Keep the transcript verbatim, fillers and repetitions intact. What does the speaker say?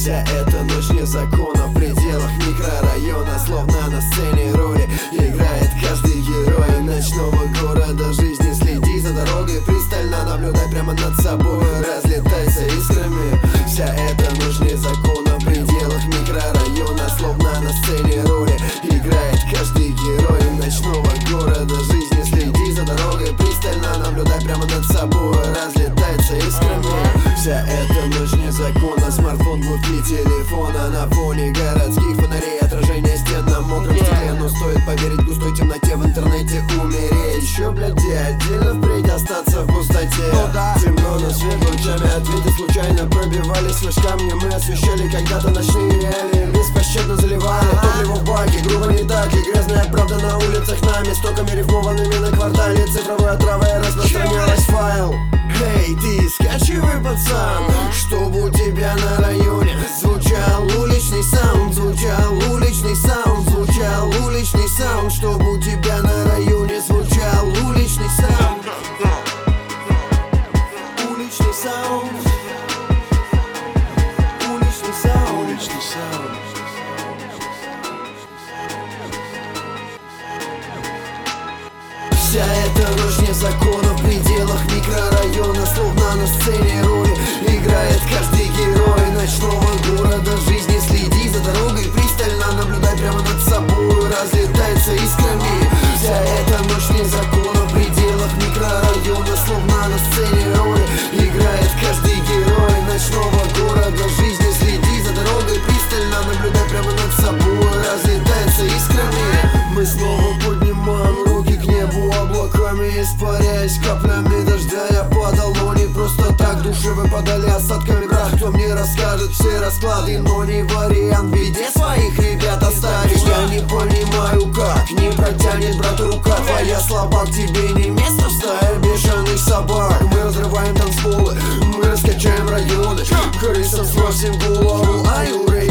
Вся эта ночь вне закона, в пределах микрорайона. Словно на сцене роли играет каждый герой ночного города жизни. Следи за дорогой, пристально наблюдай прямо над собой, разлетайся искрами. Вся эта ночь вне закона, в пределах микрорайона. Словно на сцене роли играет каждый герой ночного города жизни. Следи за дорогой, пристально наблюдай прямо над собой, разлетается искрами. Вся эта ночь вне закона, смартфон, внутри телефона, на фоне городских фонарей, отражение стен на мокром стекле. Но стоит поверить в густой темноте, в интернете умереть. Еще, блядь, где отдельно впредь остаться в пустоте. Темно, но свет лучами ответы случайно пробивались флешками. Мы освещали когда-то ночные реалии, беспощадно заливали топливо в баки. Грубо не так, и грязная правда на улицах нами стоками рифмованными на квартале. Цифровой отравой распространялась файл. Эй, ты скачивай, пацан, чтобы у тебя на районе звучал уличный саунд, звучал уличный саунд, звучал уличный саунд, чтобы у тебя на районе звучал уличный саунд. Уличный саунд. Уличный саунд. Уличный саунд. Вся эта ночь вне закона, в пределах микрорайона. Словно на сцене роли играет каждый герой ночного города жизни. Следи за дорогой, пристально наблюдай прямо над собой, разлетается искрами. Вся эта ночь вне закона, в пределах микрорайона. Словно на сцене роли играет каждый герой ночного города жизни. Следи за дорогой, пристально наблюдай прямо над собой, разлетается искрами. Мы снова поднимаем руки к небу, облаками испаряясь каплями дождя. Я падал, но не просто так, души выпадали осадками. Брат, кто мне расскажет все расклады, но не вариант в беде своих ребят оставить. Я не понимаю как, не протянет брату рука твоя, слабак, тебе не место в стае бешеных собак. Мы разрываем танцполы, мы раскачаем районы, крысам сносим голову, ай, урей.